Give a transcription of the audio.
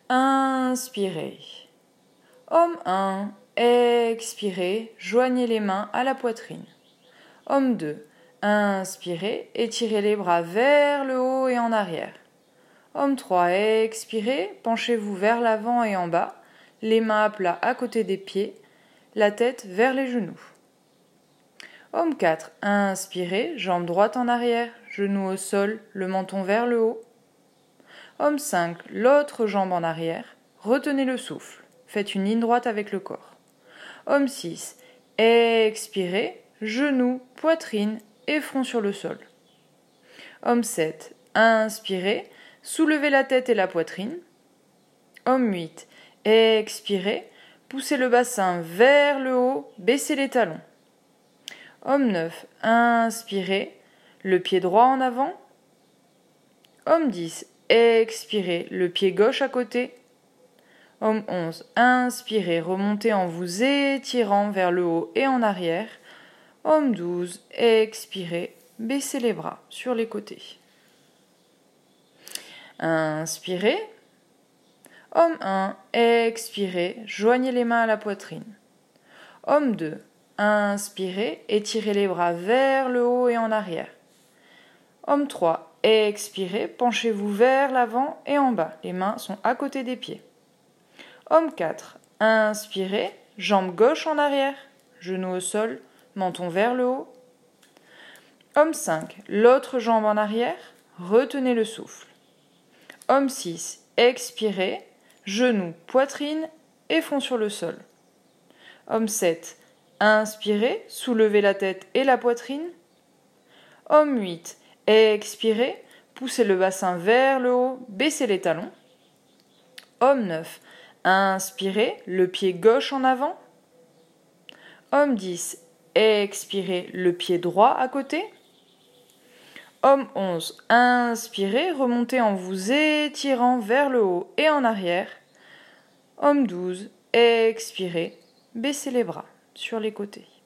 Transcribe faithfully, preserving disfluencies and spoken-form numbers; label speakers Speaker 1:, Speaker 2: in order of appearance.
Speaker 1: inspirez. Homme un, expirez, joignez les mains à la poitrine. Homme deux, inspirez, étirez les bras vers le haut et en arrière. Homme trois, expirez, penchez-vous vers l'avant et en bas, les mains à plat à côté des pieds, la tête vers les genoux. Homme quatre, inspirez, jambe droite en arrière, genou au sol, le menton vers le haut. Homme cinq, l'autre jambe en arrière, retenez le souffle, faites une ligne droite avec le corps. Homme six, expirez, genoux, poitrine et front sur le sol. Homme sept, inspirez, soulevez la tête et la poitrine. Homme huit, expirez, poussez le bassin vers le haut, baissez les talons. Homme neuf, inspirez, le pied droit en avant. Homme dix, expirez, le pied gauche à côté. Homme onze, inspirez, remontez en vous étirant vers le haut et en arrière. Homme douze, expirez, baissez les bras sur les côtés. Inspirez. Homme un, expirez, joignez les mains à la poitrine. Homme deux, inspirez, étirez les bras vers le haut et en arrière. Homme trois, expirez, penchez-vous vers l'avant et en bas, les mains sont à côté des pieds. Homme quatre, inspirez, jambe gauche en arrière, genou au sol, menton vers le haut. Homme cinq, l'autre jambe en arrière, retenez le souffle. Homme six, expirez, genoux, poitrine et front sur le sol. Homme sept, inspirez, soulevez la tête et la poitrine. Homme huit, expirez, poussez le bassin vers le haut, baissez les talons. Homme neuf, inspirez, le pied gauche en avant. Homme dix, expirez, le pied droit à côté. Homme onze, inspirez, remontez en vous étirant vers le haut et en arrière. Homme douze, expirez, baissez les bras sur les côtés.